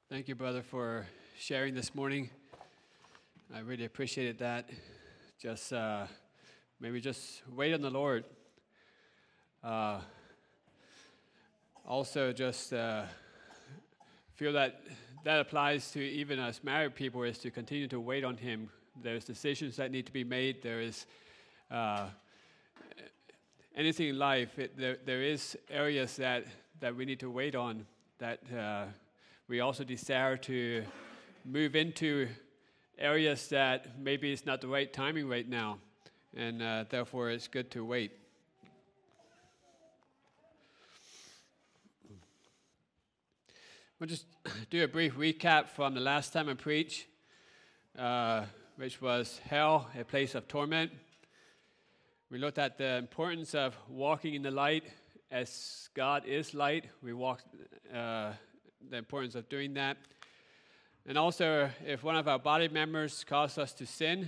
Thank you, brother, for sharing this morning. I really appreciated that. Just maybe just wait on the Lord. Also, just feel that applies to even us married people, is to continue to wait on Him. There's decisions that need to be made. There is anything in life. There is areas that we need to wait on, that we also desire to move into areas that maybe it's not the right timing right now, and therefore it's good to wait. We'll just do a brief recap from the last time I preached, which was hell, a place of torment. We looked at the importance of walking in the light as God is light. We walked the importance of doing that. And also, if one of our body members causes us to sin,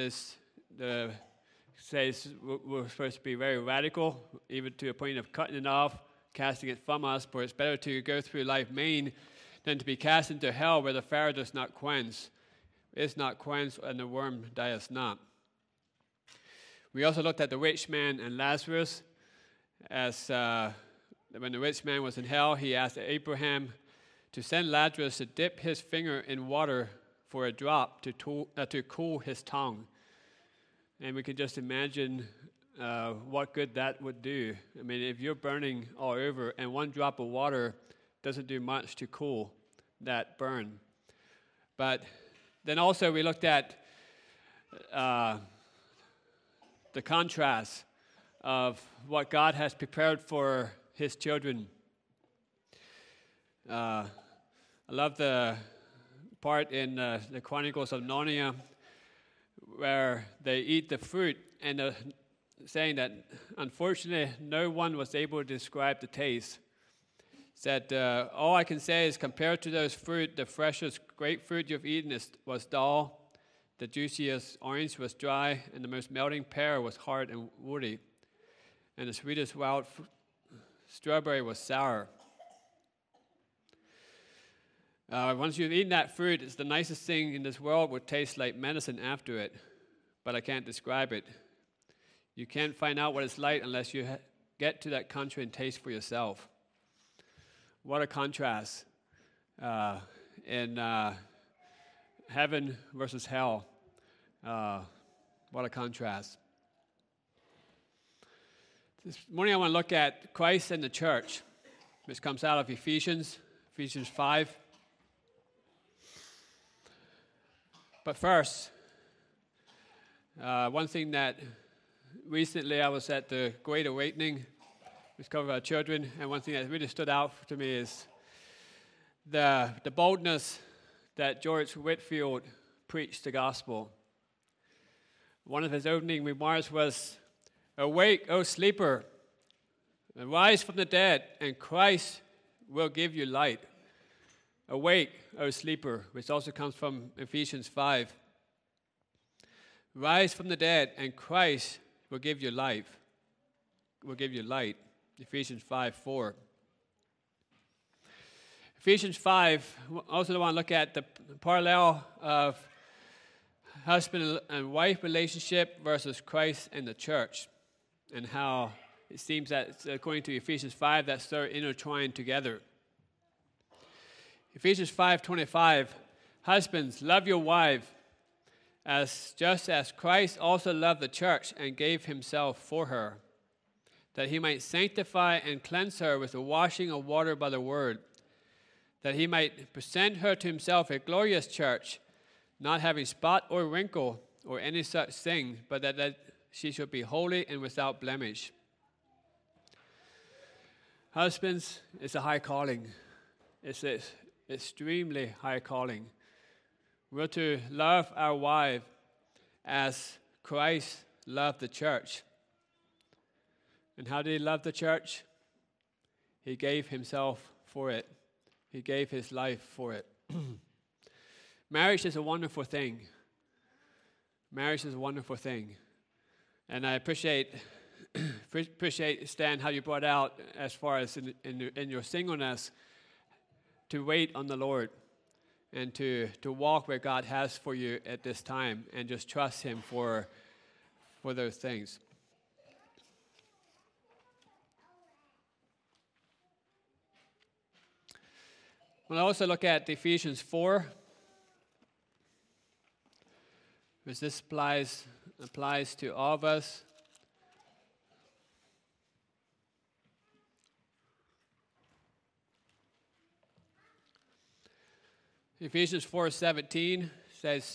says we're supposed to be very radical, even to a point of cutting it off, casting it from us. For it's better to go through life maimed than to be cast into hell, where the fire does not quench, is not quenched, and the worm dieth not. We also looked at the rich man and Lazarus. As when the rich man was in hell, he asked Abraham to send Lazarus to dip his finger in water for a drop to cool his tongue. And we can just imagine what good that would do. I mean, if you're burning all over and one drop of water doesn't do much to cool that burn. But then also we looked at the contrast of what God has prepared for His children. I love the part in the Chronicles of Narnia where they eat the fruit, and saying that unfortunately no one was able to describe the taste. Said all I can say is, compared to those fruit, the freshest grapefruit you've eaten was dull, the juiciest orange was dry, and the most melting pear was hard and woody, and the sweetest wild strawberry was sour. Once you've eaten that fruit, it's the nicest thing in this world. Would taste like medicine after it, but I can't describe it. You can't find out what it's like unless you get to that country and taste for yourself. What a contrast in heaven versus hell. What a contrast. This morning I want to look at Christ and the church, which comes out of Ephesians 5. But first, one thing that recently I was at the Great Awakening, which covered our children, and one thing that really stood out to me is the boldness that George Whitefield preached the gospel. One of his opening remarks was, "Awake, O sleeper, and rise from the dead, and Christ will give you light." Awake, O sleeper, which also comes from Ephesians 5. Rise from the dead, and Christ will give you life. Will give you light. Ephesians 5:4. Ephesians 5, also want to look at the parallel of husband and wife relationship versus Christ and the church, and how it seems that, according to Ephesians 5, that's sort of intertwined together. Ephesians 5:25, husbands, love your wife, just as Christ also loved the church and gave himself for her, that he might sanctify and cleanse her with the washing of water by the word, that he might present her to himself a glorious church, not having spot or wrinkle or any such thing, but that she should be holy and without blemish. Husbands, it's a high calling. It's an extremely high calling. We're to love our wife as Christ loved the church. And how did he love the church? He gave himself for it. He gave his life for it. Marriage is a wonderful thing. Marriage is a wonderful thing. And I appreciate Stan, how you brought out, as far as in your singleness, to wait on the Lord. and to walk where God has for you at this time, and just trust Him for those things. We'll also look at Ephesians 4, because this applies to all of us. Ephesians 4:17 says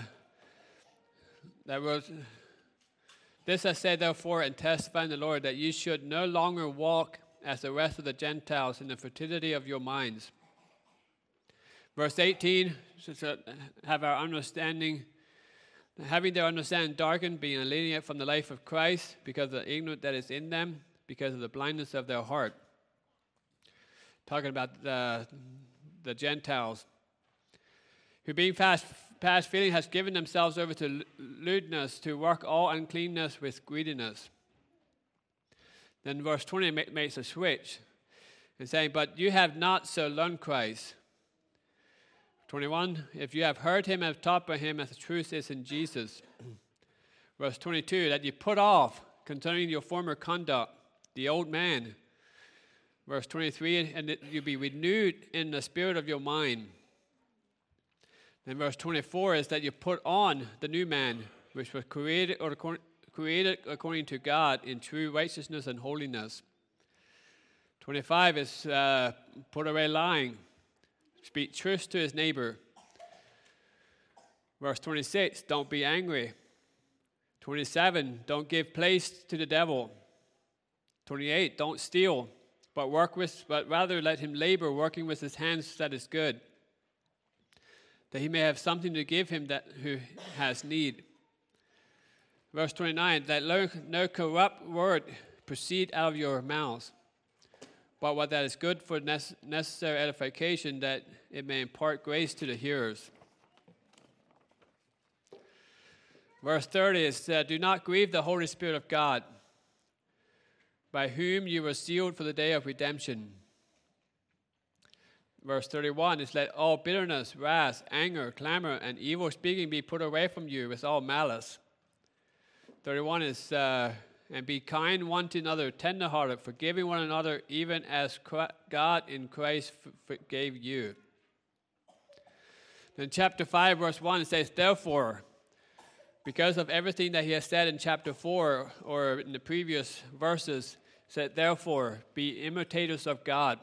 this I say therefore and testify in the Lord, that you should no longer walk as the rest of the Gentiles in the fertility of your minds. Verse 18 says, have our understanding, having their understanding darkened, being alienated from the life of Christ, because of the ignorance that is in them, because of the blindness of their heart. Talking about the Gentiles, who being past feeling has given themselves over to lewdness, to work all uncleanness with greediness. Then verse 20 makes a switch, and saying, but you have not so learned Christ. 21, if you have heard him and have taught by him as the truth is in Jesus. Verse 22, that you put off concerning your former conduct, the old man. Verse 23, and that you be renewed in the spirit of your mind. Then verse 24 is that you put on the new man, which was created according to God in true righteousness and holiness. 25 is put away lying. Speak truth to his neighbor. Verse 26, don't be angry. 27, don't give place to the devil. 28, don't steal, but rather let him labor, working with his hands that is good, that he may have something to give him who has need. Verse 29, that no corrupt word proceed out of your mouths, but what that is good for necessary edification, that it may impart grace to the hearers. Verse 30 is, do not grieve the Holy Spirit of God, by whom you were sealed for the day of redemption. Verse 31 is, let all bitterness, wrath, anger, clamor, and evil speaking be put away from you with all malice. 31 is, and be kind one to another, tenderhearted, forgiving one another, even as God in Christ forgave you. Then chapter 5, verse 1, it says, therefore, because of everything that he has said in chapter 4, or in the previous verses, said, therefore, be imitators of God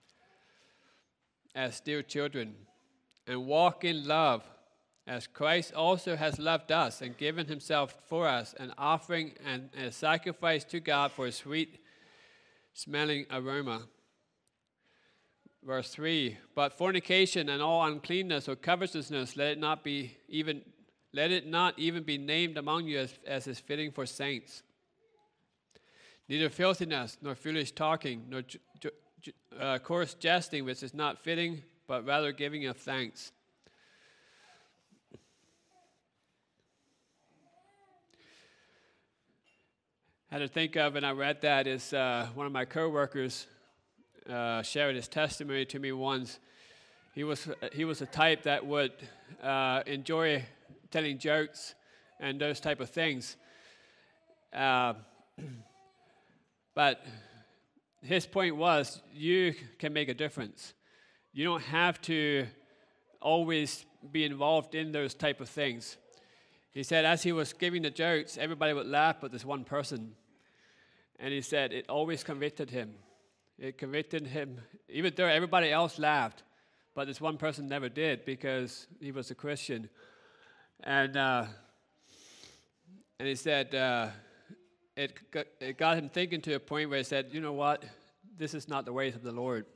as dear children, and walk in love, as Christ also has loved us and given himself for us, an offering and a sacrifice to God for a sweet-smelling aroma. Verse 3, but fornication and all uncleanness or covetousness, let it not even be named among you as is fitting for saints. Neither filthiness, nor foolish talking, nor coarse jesting, which is not fitting, but rather giving of thanks. I had to think of, and I read that, is one of my co-workers shared his testimony to me once. He was a type that would enjoy telling jokes and those type of things. But his point was, you can make a difference. You don't have to always be involved in those type of things. He said as he was giving the jokes, everybody would laugh but this one person. And he said it always convicted him. It convicted him, even though everybody else laughed, but this one person never did because he was a Christian. And he said it got him thinking to a point where he said, you know what, this is not the ways of the Lord.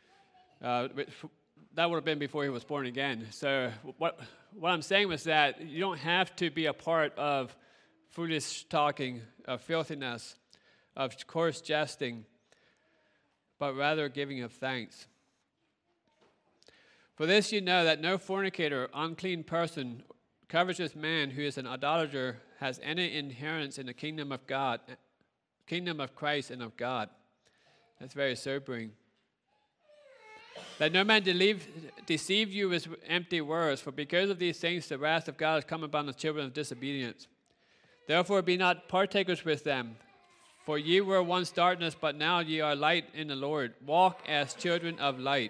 That would have been before he was born again. So what I'm saying was that you don't have to be a part of foolish talking, of filthiness, of coarse jesting, but rather giving of thanks. For this you know that no fornicator, unclean person, covetous man who is an idolater has any inheritance in the kingdom of God, kingdom of Christ and of God. That's very sobering. That no man deceive you with empty words, for because of these things the wrath of God has come upon the children of disobedience. Therefore be not partakers with them. For ye were once darkness, but now ye are light in the Lord. Walk as children of light.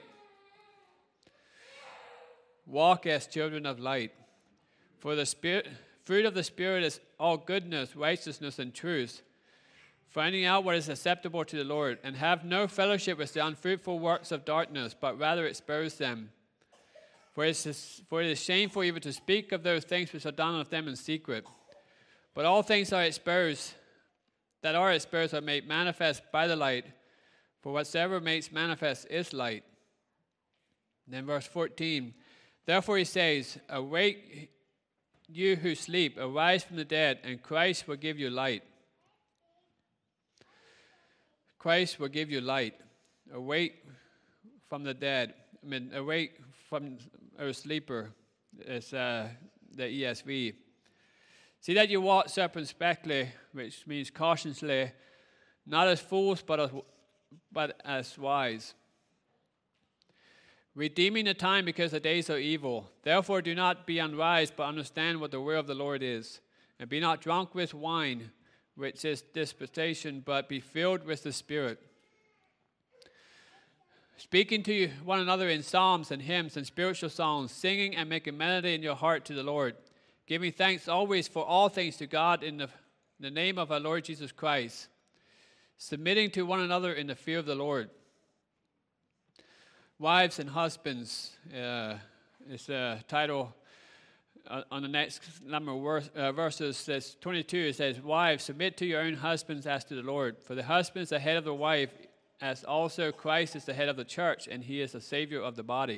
Walk as children of light. For the fruit of the Spirit is all goodness, righteousness, and truth, finding out what is acceptable to the Lord, and have no fellowship with the unfruitful works of darkness, but rather expose them. For it is shameful even to speak of those things which are done of them in secret. But all things that are exposed are made manifest by the light, for whatsoever makes manifest is light. Then verse 14, therefore he says, awake you who sleep, arise from the dead, and Christ will give you light. Christ will give you light. Awake from the dead. Awake from a sleeper is the ESV. See that you walk circumspectly, which means cautiously, not as fools, but as wise. Redeeming the time because the days are evil. Therefore do not be unwise, but understand what the will of the Lord is. And be not drunk with wine, which is dissipation, but be filled with the Spirit. Speaking to one another in psalms and hymns and spiritual songs, singing and making melody in your heart to the Lord, giving thanks always for all things to God in the name of our Lord Jesus Christ, submitting to one another in the fear of the Lord. Wives and husbands is the title on the next number of verses. Says 22, it says, wives, submit to your own husbands as to the Lord. For the husband is the head of the wife, as also Christ is the head of the church, and he is the Savior of the body.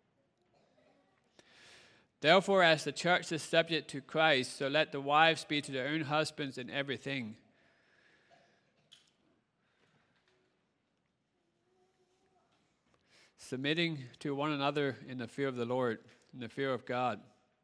Therefore, as the church is subject to Christ, so let the wives be to their own husbands in everything. Submitting to one another in the fear of the Lord, in the fear of God.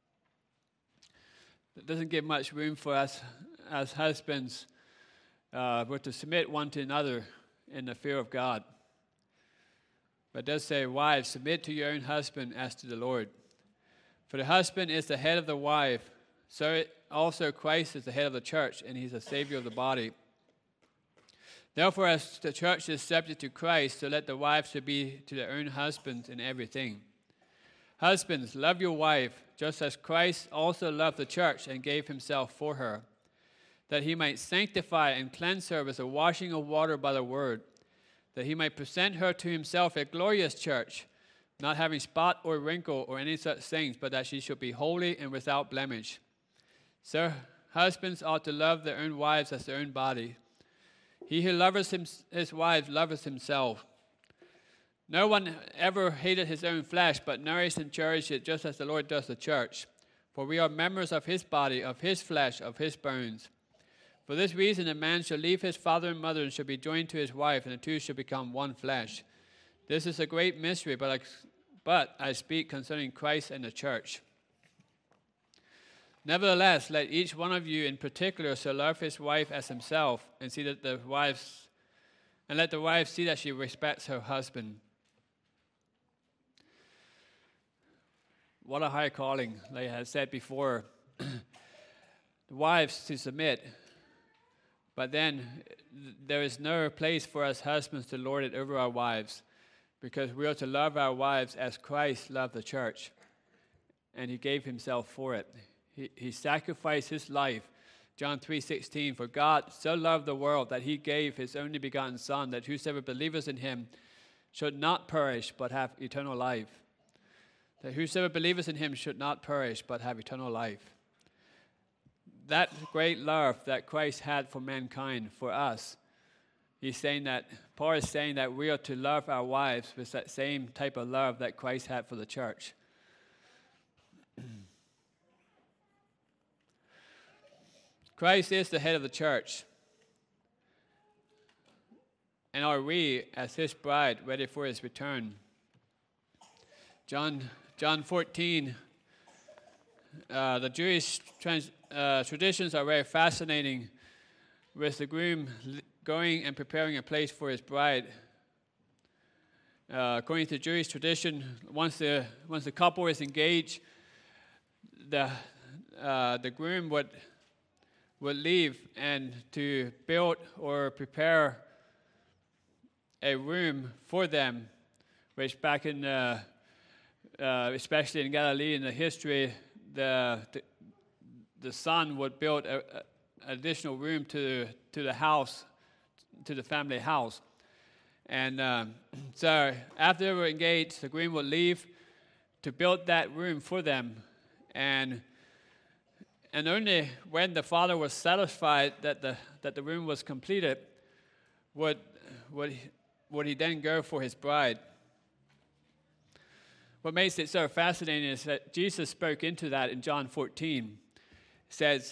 It doesn't give much room for us as husbands, but to submit one to another in the fear of God. But it does say, wives, submit to your own husband as to the Lord. For the husband is the head of the wife, so also Christ is the head of the church, and he's the Savior of the body. Therefore, as the church is subject to Christ, so let the wives be to their own husbands in everything. Husbands, love your wife, just as Christ also loved the church and gave himself for her, that he might sanctify and cleanse her with the washing of water by the word, that he might present her to himself a glorious church, not having spot or wrinkle or any such things, but that she should be holy and without blemish. So husbands ought to love their own wives as their own body. He who loves his wife loves himself. No one ever hated his own flesh, but nourished and cherished it, just as the Lord does the church. For we are members of his body, of his flesh, of his bones. For this reason a man shall leave his father and mother and shall be joined to his wife, and the two shall become one flesh. This is a great mystery, but I speak concerning Christ and the church. Nevertheless, let each one of you in particular so love his wife as himself, and let the wife see that she respects her husband. What a high calling, like I had said before. The wives to submit, but then there is no place for us husbands to lord it over our wives, because we are to love our wives as Christ loved the church, and he gave himself for it. He sacrificed his life. John 3:16, for God so loved the world that he gave his only begotten Son, that whosoever believeth in him should not perish, but have eternal life. That whosoever believeth in him should not perish, but have eternal life. That great love that Christ had for mankind, for us, Paul is saying that we are to love our wives with that same type of love that Christ had for the church. Christ is the head of the church. And are we, as his bride, ready for his return? John 14, the Jewish traditions are very fascinating, with the groom going and preparing a place for his bride. According to Jewish tradition, once the couple is engaged, the groom would leave and to build or prepare a room for them, which back in especially in Galilee in the history, the son would build an additional room to the house, to the family house. And so after they were engaged, the groom would leave to build that room for them. And only when the father was satisfied that the room was completed would he then go for his bride. What makes it so fascinating is that Jesus spoke into that in John 14. It says,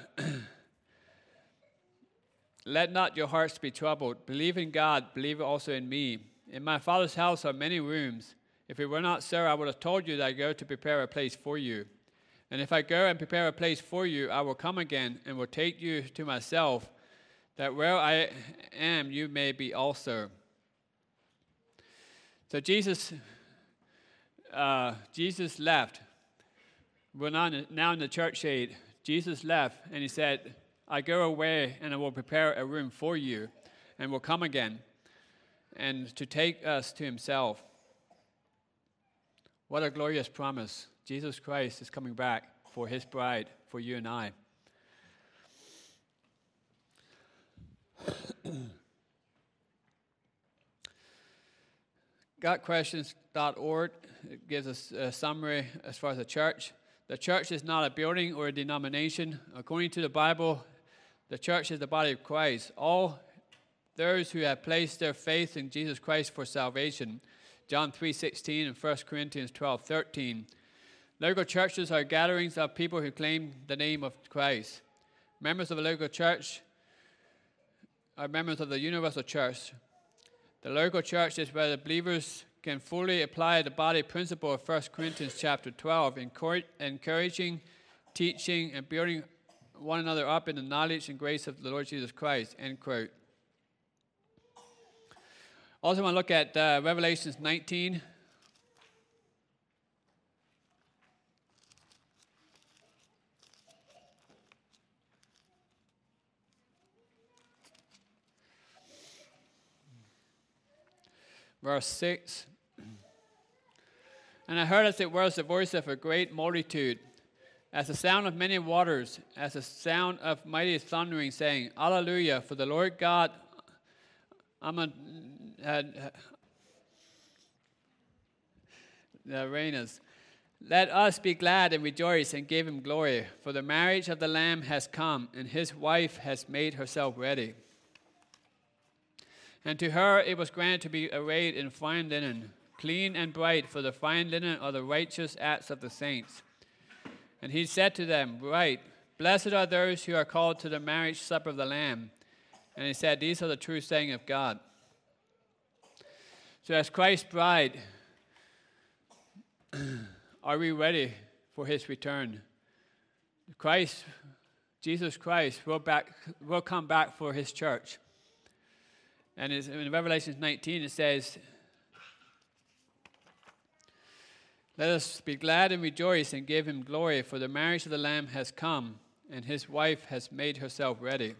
"Let not your hearts be troubled. Believe in God, believe also in me. In my Father's house are many rooms. If it were not so, I would have told you that I go to prepare a place for you. And if I go and prepare a place for you, I will come again and will take you to myself, that where I am, you may be also." So Jesus left. We're now in the church age. Jesus left, and he said, "I go away, and I will prepare a room for you, and will come again, and to take us to himself." What a glorious promise. Jesus Christ is coming back for his bride, for you and I. GotQuestions.org gives us a summary as far as the church. The church is not a building or a denomination. According to the Bible, the church is the body of Christ. All those who have placed their faith in Jesus Christ for salvation. John 3:16 and 1 Corinthians 12:13. Local churches are gatherings of people who claim the name of Christ. Members of a local church are members of the universal church. The local church is where the believers can fully apply the body principle of 1 Corinthians chapter 12, encouraging, teaching, and building one another up in the knowledge and grace of the Lord Jesus Christ, end quote. Also want to look at Revelations 19. Verse 6. "And I heard as it was the voice of a great multitude, as the sound of many waters, as the sound of mighty thundering, saying, Alleluia, for the Lord God reigneth. Let us be glad and rejoice and give him glory, for the marriage of the Lamb has come, and his wife has made herself ready. And to her it was granted to be arrayed in fine linen, clean and bright, for the fine linen are the righteous acts of the saints. And he said to them, Right, blessed are those who are called to the marriage supper of the Lamb. And he said, These are the true saying of God." So as Christ's bride, are we ready for his return? Jesus Christ will come back for his church. And in Revelation 19 it says, "Let us be glad and rejoice and give him glory, for the marriage of the Lamb has come, and his wife has made herself ready."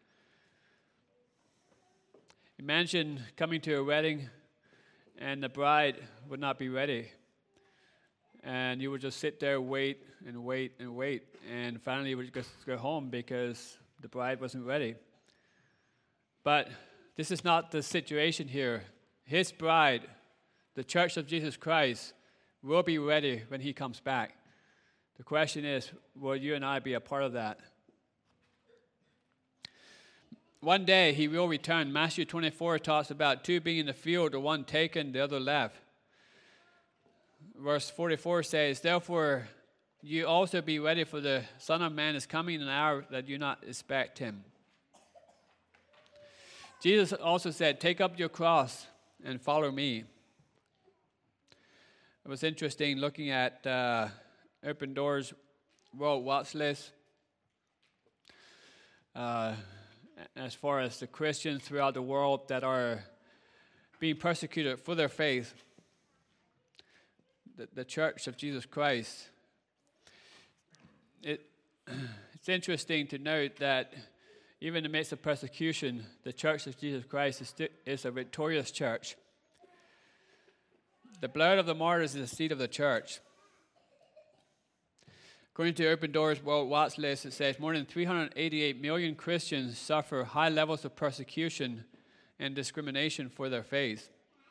Imagine coming to a wedding and the bride would not be ready. And you would just sit there, wait and wait and wait. And finally you would just go home because the bride wasn't ready. But this is not the situation here. His bride, the church of Jesus Christ, will be ready when he comes back. The question is, will you and I be a part of that? One day he will return. Matthew 24 talks about two being in the field, the one taken, the other left. Verse 44 says, "Therefore you also be ready, for the Son of Man is coming in an hour that you not expect him." Jesus also said, "Take up your cross and follow me." It was interesting looking at Open Doors World Watch List. As far as the Christians throughout the world that are being persecuted for their faith. The Church of Jesus Christ. It's interesting to note that even in the midst of persecution, the Church of Jesus Christ is a victorious church. The blood of the martyrs is the seed of the church. According to Open Doors World Watch List, it says more than 388 million Christians suffer high levels of persecution and discrimination for their faith.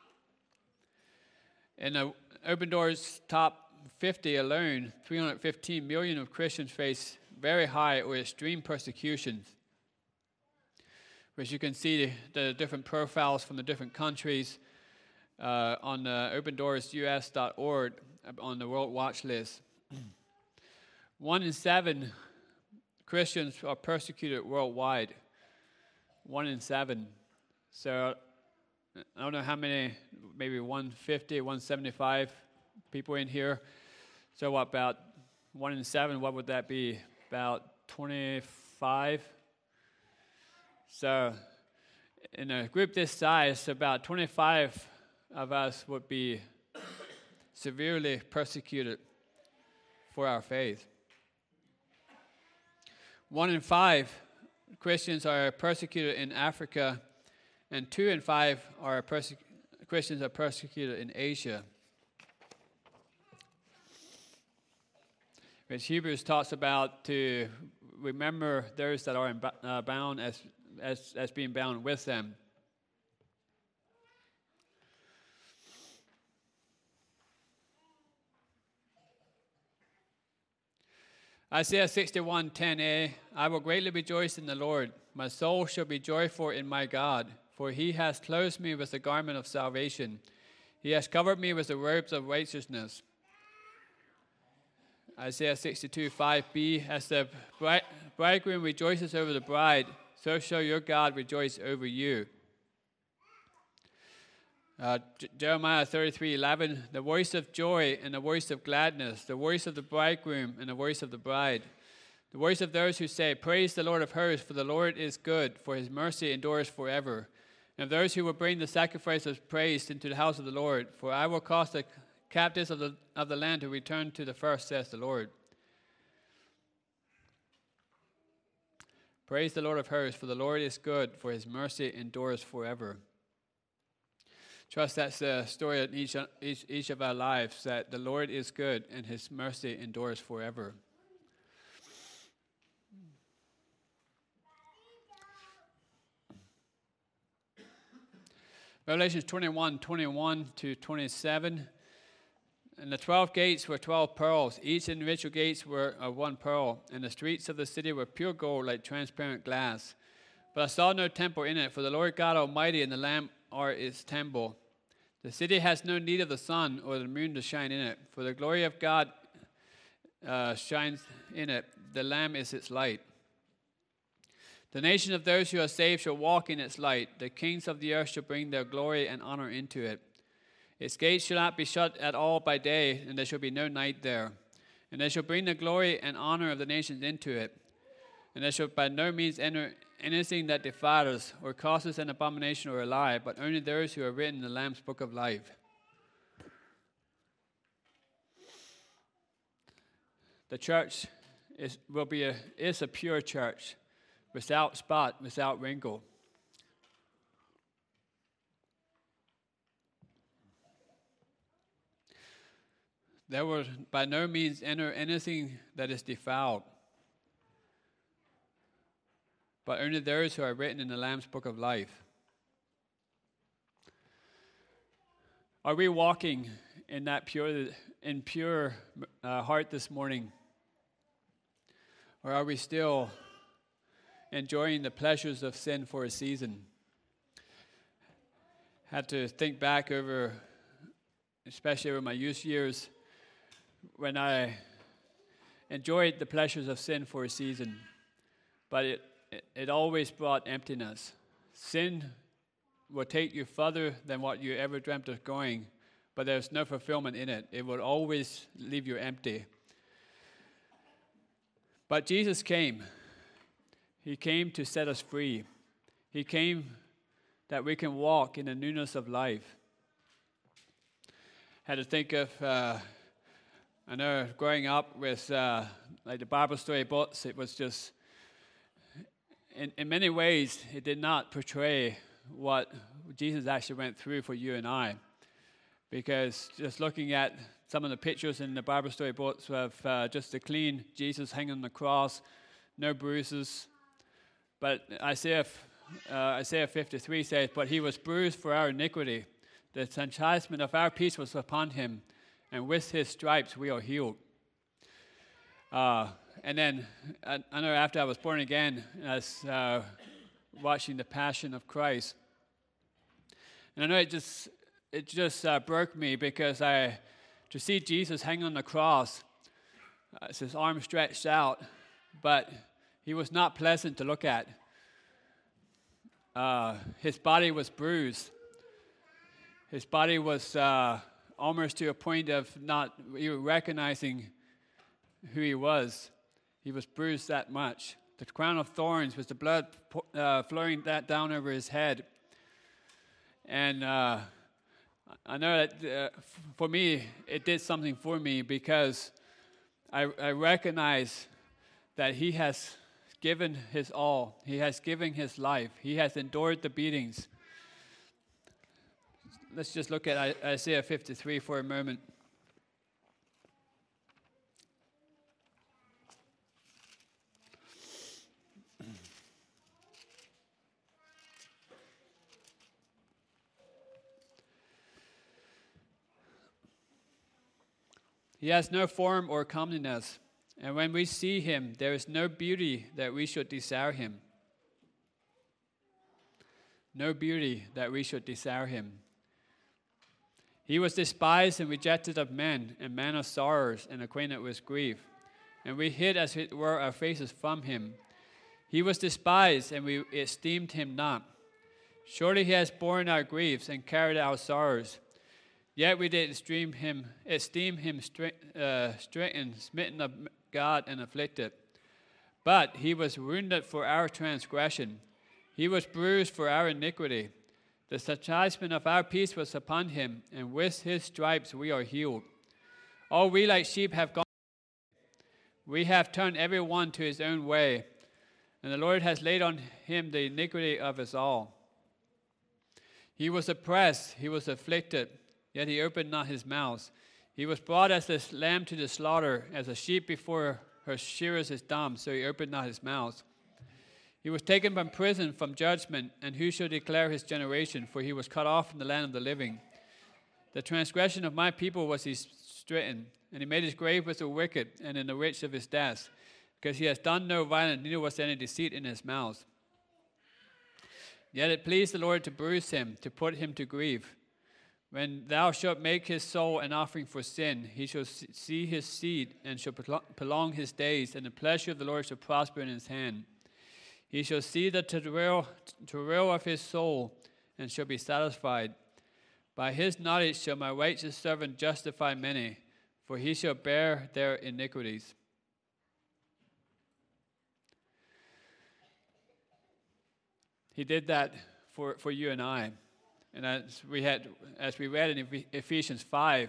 In the Open Doors top 50 alone, 315 million of Christians face very high or extreme persecutions, which you can see the different profiles from the different countries on OpenDoorsUS.org on the World Watch List. 1 in 7 Christians are persecuted worldwide. 1 in 7. So I don't know how many, maybe 150, 175 people in here. So what, about 1 in 7, what would that be? About 25? So in a group this size, about 25 of us would be severely persecuted for our faith. 1 in 5 Christians are persecuted in Africa, and 2 in 5 Christians are persecuted in Asia. Which Hebrews talks about to remember those that are bound as being bound with them. Isaiah 61:10a, I will greatly rejoice in the Lord. My soul shall be joyful in my God, for he has clothed me with the garment of salvation. He has covered me with the robes of righteousness. Isaiah 62:5b, as the bridegroom rejoices over the bride, so shall your God rejoice over you. Jeremiah 33:11, the voice of joy and the voice of gladness, the voice of the bridegroom and the voice of the bride, the voice of those who say, praise the Lord of hosts, for the Lord is good, for his mercy endures forever. And of those who will bring the sacrifice of praise into the house of the Lord, for I will cause the captives of the land to return to the first, says the Lord. Praise the Lord of hosts, for the Lord is good, for his mercy endures forever. Trust that's the story of each of our lives, that the Lord is good and his mercy endures forever. Revelation 21:21 to 27. And the 12 gates were 12 pearls. Each individual gates were of 1 pearl. And the streets of the city were pure gold like transparent glass. But I saw no temple in it, for the Lord God Almighty and the Lamb are its temple. The city has no need of the sun or the moon to shine in it, for the glory of God shines in it. The Lamb is its light. The nation of those who are saved shall walk in its light. The kings of the earth shall bring their glory and honor into it. Its gates shall not be shut at all by day, and there shall be no night there. And they shall bring the glory and honor of the nations into it. And they shall by no means enter anything that defiles or causes an abomination or a lie, but only those who are written in the Lamb's book of life. The church is a pure church, without spot, without wrinkle. There will by no means enter anything that is defiled, but only those who are written in the Lamb's book of life. Are we walking in that pure heart this morning? Or are we still enjoying the pleasures of sin for a season? Had to think back over, especially over my youth years, when I enjoyed the pleasures of sin for a season, but it always brought emptiness. Sin will take you further than what you ever dreamt of going, but there's no fulfillment in it. It will always leave you empty. But Jesus came. He came to set us free. He came that we can walk in the newness of life. Had to think of, I know growing up with like the Bible story books, it was just, in many ways, it did not portray what Jesus actually went through for you and I. Because just looking at some of the pictures in the Bible story books of just the clean Jesus hanging on the cross, no bruises. But Isaiah 53 says, "But he was bruised for our iniquity. The chastisement of our peace was upon him, and with his stripes we are healed." And then I know after I was born again, I was watching The Passion of Christ. And I know it just broke me because to see Jesus hang on the cross, it's his arms stretched out, but he was not pleasant to look at. His body was bruised. His body was almost to a point of not even recognizing who he was. He was bruised that much. The crown of thorns was the blood flowing that down over his head. And I know that for me, it did something for me because I recognize that he has given his all. He has given his life. He has endured the beatings. Let's just look at Isaiah 53 for a moment. He has no form or comeliness, and when we see him, there is no beauty that we should desire him. No beauty that we should desire him. He was despised and rejected of men, and man of sorrows and acquainted with grief. And we hid as it were our faces from him. He was despised, and we esteemed him not. Surely he has borne our griefs and carried our sorrows. Yet we did esteem him stricken, smitten of God, and afflicted. But he was wounded for our transgression. He was bruised for our iniquity. The chastisement of our peace was upon him, and with his stripes we are healed. All we like sheep have gone. We have turned every one to his own way, and the Lord has laid on him the iniquity of us all. He was oppressed, he was afflicted, yet he opened not his mouth. He was brought as a lamb to the slaughter, as a sheep before her shearers is dumb, so he opened not his mouth. He was taken from prison, from judgment, and who shall declare his generation? For he was cut off from the land of the living. The transgression of my people was he stricken, and he made his grave with the wicked, and in the rich of his death, because he has done no violence, neither was any deceit in his mouth. Yet it pleased the Lord to bruise him, to put him to grief. When thou shalt make his soul an offering for sin, he shall see his seed, and shall prolong his days, and the pleasure of the Lord shall prosper in his hand. He shall see the travail of his soul, and shall be satisfied. By his knowledge shall my righteous servant justify many, for he shall bear their iniquities. He did that for you and I. And as we read in Ephesians 5,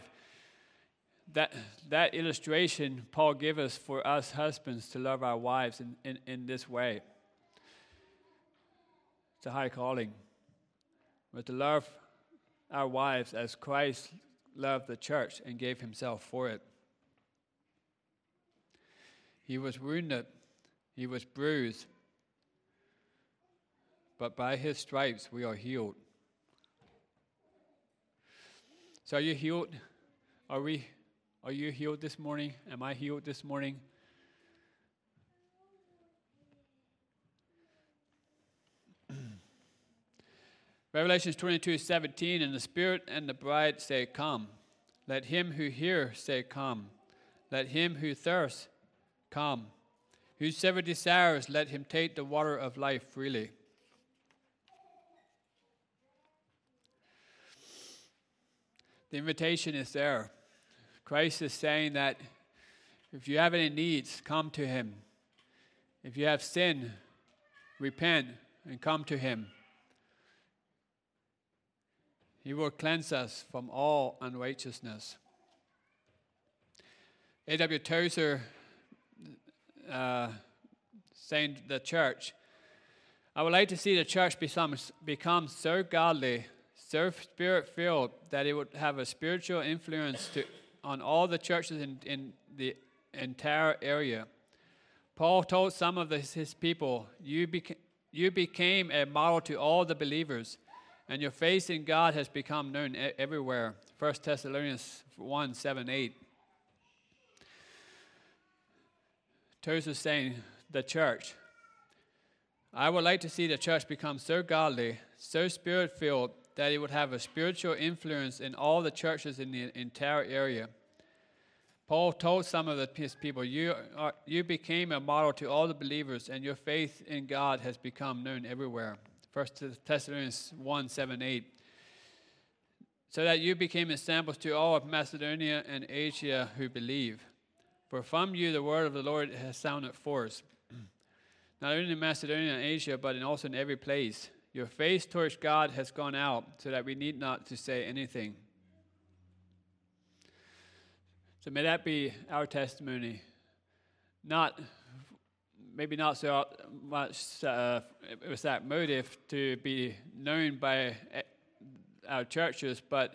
that illustration Paul gave us for us husbands to love our wives in this way. It's a high calling. But to love our wives as Christ loved the church and gave himself for it. He was wounded, he was bruised, but by his stripes we are healed. So are you healed? Are you healed this morning? Am I healed this morning? Revelation 22:17, and the Spirit and the bride say, "Come." Let him who hears say, "Come." Let him who thirsts come. Whosoever desires, let him take the water of life freely. The invitation is there. Christ is saying that if you have any needs, come to him. If you have sin, repent and come to him. He will cleanse us from all unrighteousness. A.W. Tozer saying to the church, I would like to see the church become so godly, so spirit-filled, that it would have a spiritual influence on all the churches in the entire area. Paul told some of his people, you became a model to all the believers, and your faith in God has become known everywhere. 1 Thessalonians 1, 7, 8. Tozer saying, the church. I would like to see the church become so godly, so spirit-filled, that it would have a spiritual influence in all the churches in the entire area. Paul told some of his people, you became a model to all the believers, and your faith in God has become known everywhere. 1 Thessalonians 1, 7, 8. So that you became examples to all of Macedonia and Asia who believe. For from you the word of the Lord has sounded forth, not only in Macedonia and Asia, but also in every place. Your faith towards God has gone out, so that we need not to say anything. So may that be our testimony. Maybe not so much with that motive to be known by our churches, but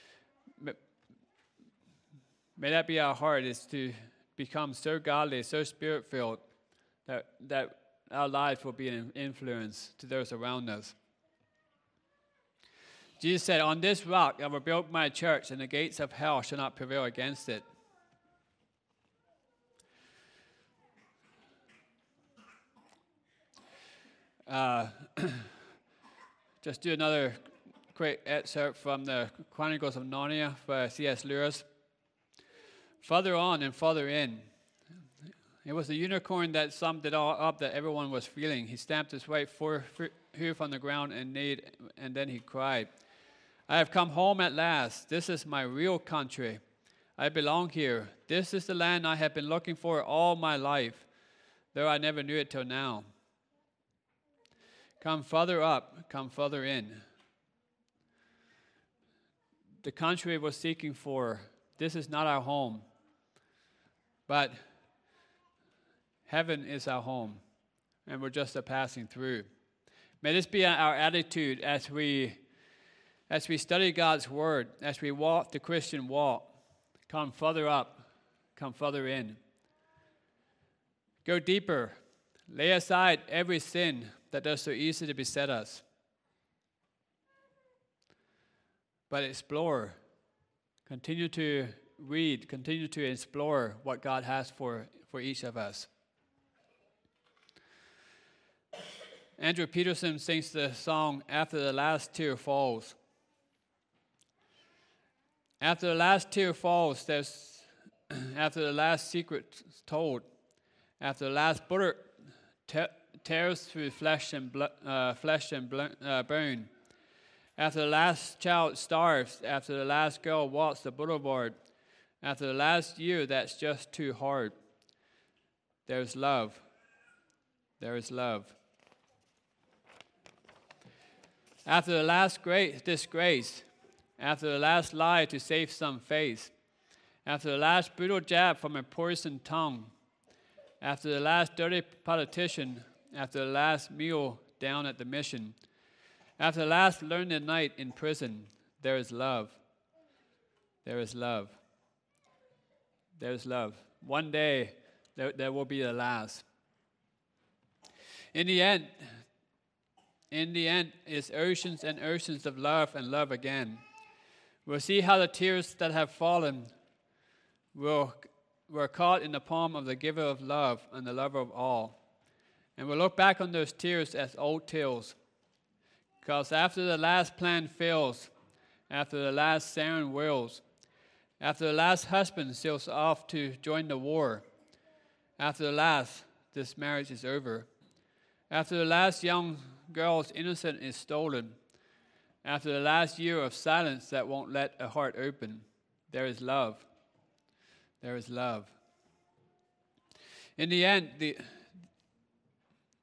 may that be our heart, is to become so godly, so spirit-filled, that our lives will be an influence to those around us. Jesus said, on this rock I will build my church, and the gates of hell shall not prevail against it. Just do another quick excerpt from the Chronicles of Narnia by C.S. Lewis. Further on and further in. It was the unicorn that summed it all up that everyone was feeling. He stamped his right hoof on the ground and neighed, and then he cried, I have come home at last. This is my real country. I belong here. This is the land I have been looking for all my life, though I never knew it till now. Come further up, come further in. The country we're seeking for, this is not our home, but heaven is our home, and we're just passing through. May this be our attitude as we study God's word, as we walk the Christian walk. Come further up, come further in. Go deeper. Lay aside every sin that does so easily beset us. But explore. Continue to read. Continue to explore what God has for each of us. Andrew Peterson sings the song, After the Last Tear Falls. After the last tear falls, after the last secret is told, after the last bullet tears through flesh and bone, after the last child starves, after the last girl walks the boulevard, after the last year that's just too hard, there's love. There is love. After the last great disgrace, after the last lie to save some face, after the last brutal jab from a poisoned tongue, after the last dirty politician, after the last meal down at the mission, after the last lonely night in prison, there is love. There is love. There is love. One day, there will be the last. In the end, is oceans and oceans of love and love again. We'll see how the tears that have fallen were caught in the palm of the giver of love and the lover of all. And we'll look back on those tears as old tales. Because after the last plan fails, after the last siren wails, after the last husband sails off to join the war, after the last, this marriage is over. After the last young girl's innocence is stolen, after the last year of silence that won't let a heart open, there is love. There is love. In the end, the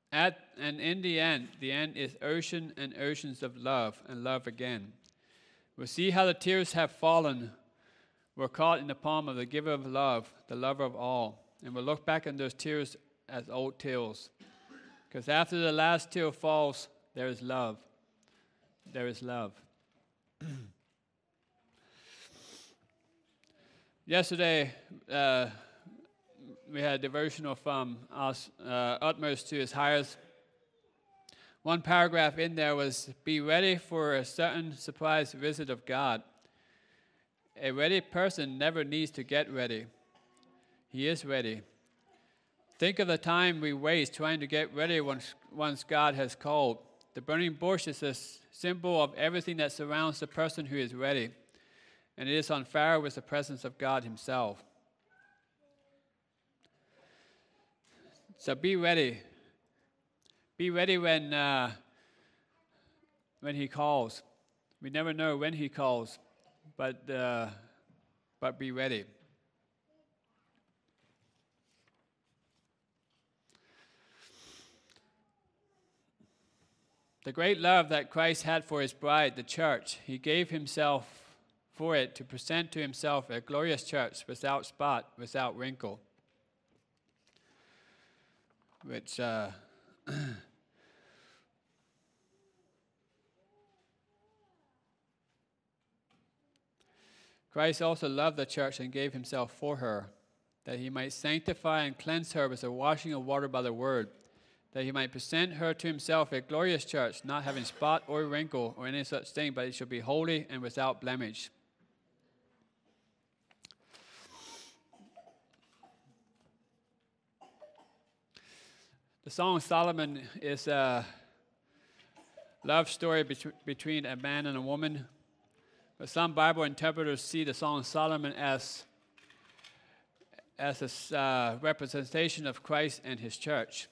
end is ocean and oceans of love and love again. We'll see how the tears have fallen. We're caught in the palm of the giver of love, the lover of all. And we'll look back on those tears as old tales. Because after the last tear falls, there is love. There is love. Yesterday, we had a devotional from us, Utmost to His Highest. One paragraph in there was, be ready for a certain surprise visit of God. A ready person never needs to get ready. He is ready. Think of the time we waste trying to get ready once God has called. The burning bush is a symbol of everything that surrounds the person who is ready, and it is on fire with the presence of God Himself. So be ready. Be ready when He calls. We never know when He calls, but be ready. The great love that Christ had for His bride, the church, He gave Himself for it to present to Himself a glorious church without spot, without wrinkle. Which Christ also loved the church and gave Himself for her, that He might sanctify and cleanse her with the washing of water by the word, that He might present her to Himself a glorious church, not having spot or wrinkle or any such thing, but it shall be holy and without blemish. The Song of Solomon is a love story between a man and a woman. But some Bible interpreters see the Song of Solomon as a representation of Christ and His church.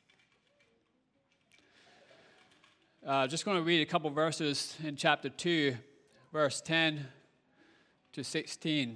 Just going to read a couple verses in chapter 2, verse 10 to 16.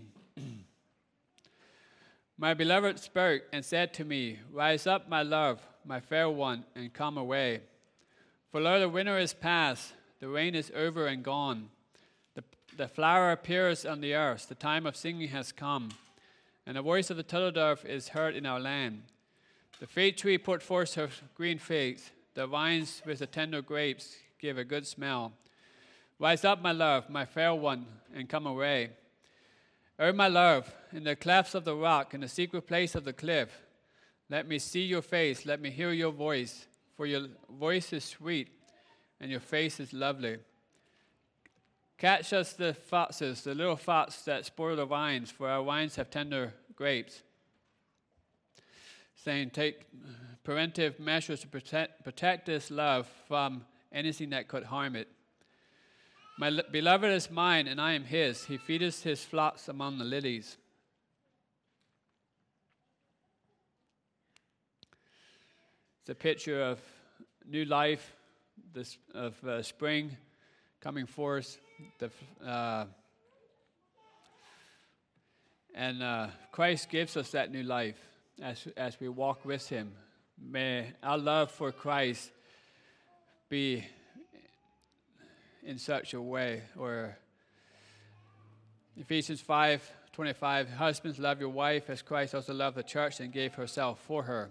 My beloved spoke and said to me, rise up, my love, my fair one, and come away. For lo, the winter is past, the rain is over and gone. The flower appears on the earth, the time of singing has come, and the voice of the turtle dove is heard in our land. The fig tree put forth her green figs, the vines with the tender grapes give a good smell. Rise up, my love, my fair one, and come away. O my love, in the clefts of the rock, in the secret place of the cliff, let me see your face, let me hear your voice, for your voice is sweet, and your face is lovely. Catch us the foxes, the little fox that spoil the vines, for our vines have tender grapes. Saying, take preventive measures to protect this love from anything that could harm it. My beloved is mine, and I am His. He feedeth His flocks among the lilies. It's a picture of new life, of spring coming forth. And Christ gives us that new life as we walk with Him. May our love for Christ be in such a way, or Ephesians 5:25, husbands, love your wife as Christ also loved the church and gave Himself for her.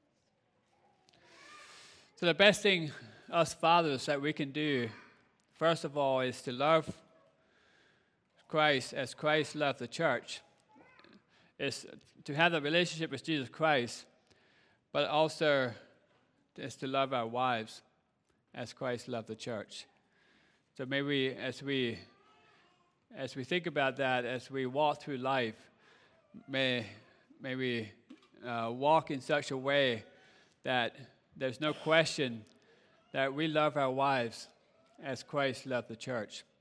So the best thing us fathers that we can do, first of all, is to love Christ as Christ loved the church. Is to have a relationship with Jesus Christ, but also is to love our wives as Christ loved the church. So may we, as we think about that, as we walk through life, may we walk in such a way that there's no question that we love our wives as Christ loved the church.